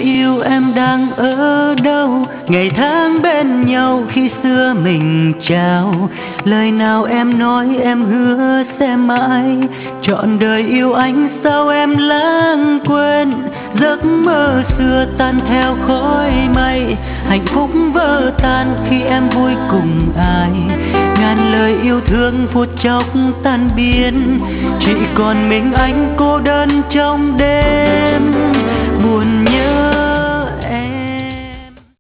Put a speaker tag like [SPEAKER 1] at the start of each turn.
[SPEAKER 1] yêu em đang ở đâu? Ngày tháng bên nhau khi xưa mình trao, lời nào em nói em hứa sẽ mãi trọn đời yêu anh. Sao em lãng quên giấc mơ xưa tan theo khói mây, hạnh phúc vỡ tan khi em vui cùng ai. Ngàn lời yêu thương phút chốc tan biến, chỉ còn mình anh cô đơn trong đêm buồn.